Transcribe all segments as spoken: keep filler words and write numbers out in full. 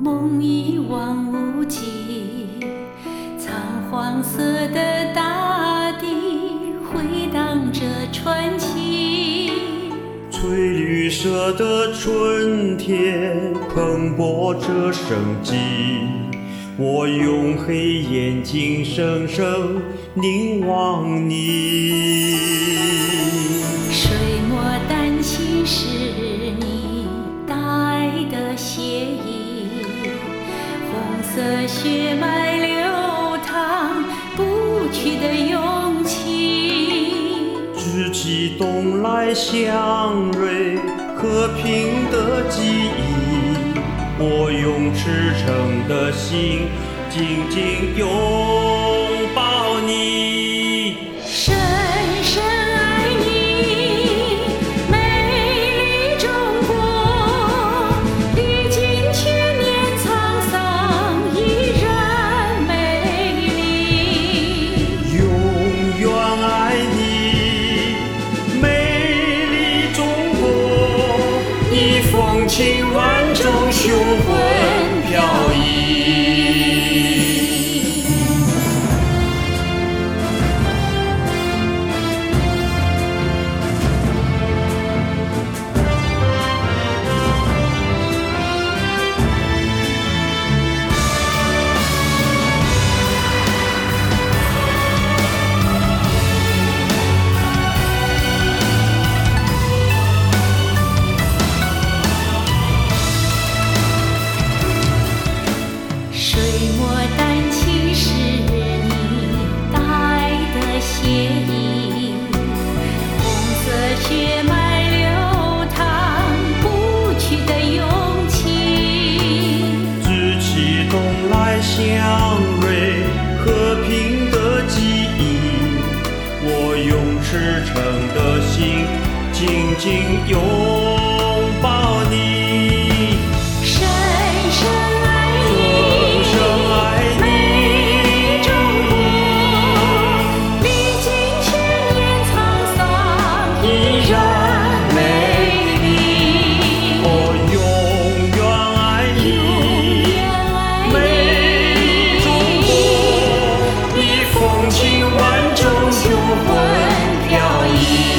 梦一望无际，苍黄色的大地回荡着传奇。 翠绿色的春天蓬勃着生机，我用黑眼睛深深凝望你。 水墨丹青是你大爱的写意，红色血脉流淌不屈的勇气。 直起冬来祥瑞和平的记忆，我用赤诚的心紧紧拥抱你。 深深爱你，美丽中国，历经千年沧桑依然美丽。 永远爱你，美丽中国，你风情万种，雄浑飘逸。 水墨丹青是你大爱的写意，红色血脉流淌不屈的勇气。 直起冬来祥瑞和平的记忆，我用赤诚的心紧紧拥抱你。 深深爱你，美丽中国，历经千年沧桑依然美丽。 我永远爱你，美丽中国，你风情万种，雄浑飘逸。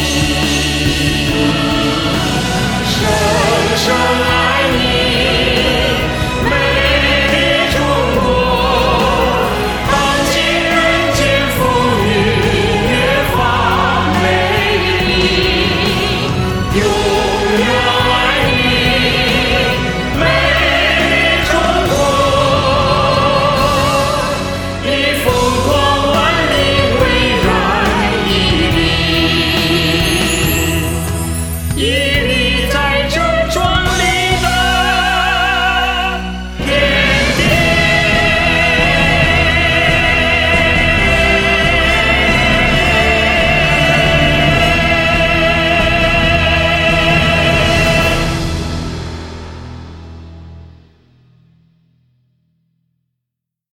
深深爱你，美丽中国，看尽人间风雨，越发美丽。永远爱你，美丽中国，你风光万里，巍然屹立。